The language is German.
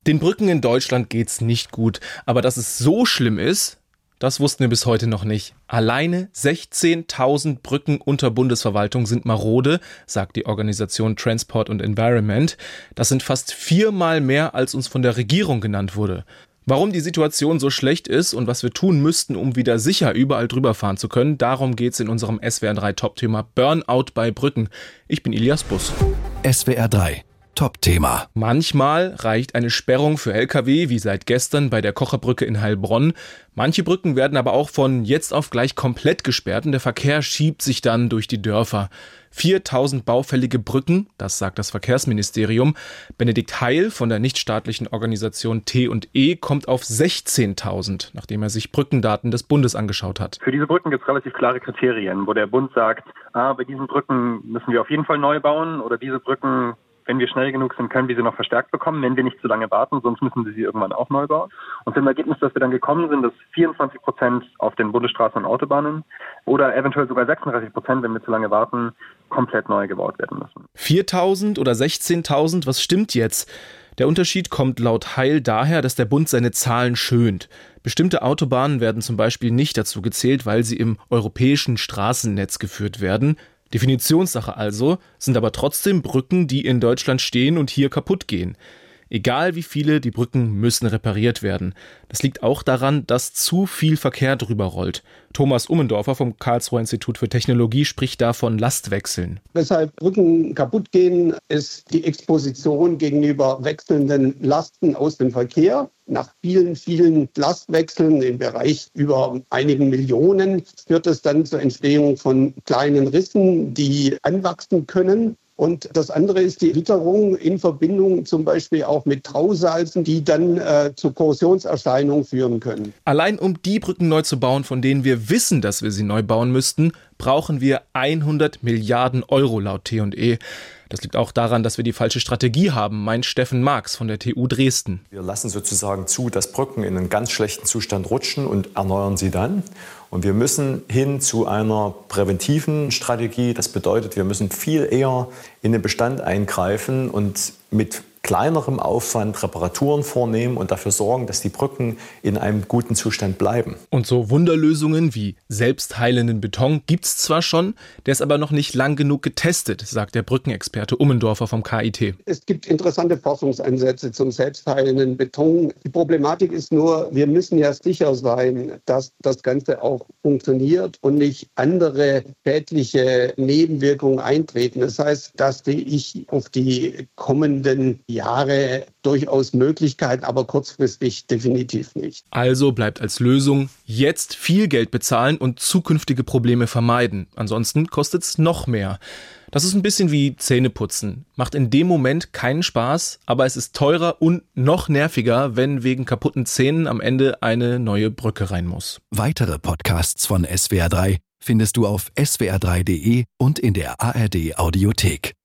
Den Brücken in Deutschland geht's nicht gut. Aber dass es so schlimm ist, das wussten wir bis heute noch nicht. Alleine 16.000 Brücken unter Bundesverwaltung sind marode, sagt die Organisation Transport and Environment. Das sind fast 4-mal mehr, als uns von der Regierung genannt wurde. Warum die Situation so schlecht ist und was wir tun müssten, um wieder sicher überall drüber fahren zu können, darum geht's in unserem SWR3-Top-Thema Burnout bei Brücken. Ich bin Elias Buss. SWR3 Top-Thema. Manchmal reicht eine Sperrung für Lkw, wie seit gestern bei der Kocherbrücke in Heilbronn. Manche Brücken werden aber auch von jetzt auf gleich komplett gesperrt und der Verkehr schiebt sich dann durch die Dörfer. 4.000 baufällige Brücken, das sagt das Verkehrsministerium. Benedikt Heil von der nichtstaatlichen Organisation T&E kommt auf 16.000, nachdem er sich Brückendaten des Bundes angeschaut hat. Für diese Brücken gibt es relativ klare Kriterien, wo der Bund sagt, bei diesen Brücken müssen wir auf jeden Fall neu bauen oder diese Brücken, wenn wir schnell genug sind, können wir sie noch verstärkt bekommen, wenn wir nicht zu lange warten, sonst müssen wir sie irgendwann auch neu bauen. Und zum Ergebnis, das wir dann gekommen sind, ist 24% auf den Bundesstraßen und Autobahnen oder eventuell sogar 36%, wenn wir zu lange warten, komplett neu gebaut werden müssen. 4.000 oder 16.000, was stimmt jetzt? Der Unterschied kommt laut Heil daher, dass der Bund seine Zahlen schönt. Bestimmte Autobahnen werden zum Beispiel nicht dazu gezählt, weil sie im europäischen Straßennetz geführt werden. Definitionssache also, sind aber trotzdem Brücken, die in Deutschland stehen und hier kaputt gehen. Egal wie viele, die Brücken müssen repariert werden. Das liegt auch daran, dass zu viel Verkehr drüber rollt. Thomas Ummendorfer vom Karlsruher Institut für Technologie spricht da von Lastwechseln. Weshalb Brücken kaputt gehen, ist die Exposition gegenüber wechselnden Lasten aus dem Verkehr. Nach vielen, vielen Lastwechseln im Bereich über einigen Millionen führt es dann zur Entstehung von kleinen Rissen, die anwachsen können. Und das andere ist die Witterung in Verbindung zum Beispiel auch mit Tausalzen, die dann zu Korrosionserscheinungen führen können. Allein um die Brücken neu zu bauen, von denen wir wissen, dass wir sie neu bauen müssten, brauchen wir 100 Milliarden Euro laut T&E. Das liegt auch daran, dass wir die falsche Strategie haben, meint Steffen Marx von der TU Dresden. Wir lassen sozusagen zu, dass Brücken in einen ganz schlechten Zustand rutschen und erneuern sie dann. Und wir müssen hin zu einer präventiven Strategie. Das bedeutet, wir müssen viel eher in den Bestand eingreifen und mit kleinerem Aufwand Reparaturen vornehmen und dafür sorgen, dass die Brücken in einem guten Zustand bleiben. Und so Wunderlösungen wie selbstheilenden Beton gibt's zwar schon, der ist aber noch nicht lang genug getestet, sagt der Brückenexperte Ummendorfer vom KIT. Es gibt interessante Forschungsansätze zum selbstheilenden Beton. Die Problematik ist nur, wir müssen ja sicher sein, dass das Ganze auch funktioniert und nicht andere schädliche Nebenwirkungen eintreten. Das heißt, dass ich auf die kommenden Jahre durchaus Möglichkeit, aber kurzfristig definitiv nicht. Also bleibt als Lösung jetzt viel Geld bezahlen und zukünftige Probleme vermeiden. Ansonsten kostet es noch mehr. Das ist ein bisschen wie Zähneputzen. Macht in dem Moment keinen Spaß, aber es ist teurer und noch nerviger, wenn wegen kaputten Zähnen am Ende eine neue Brücke rein muss. Weitere Podcasts von SWR3 findest du auf swr3.de und in der ARD Audiothek.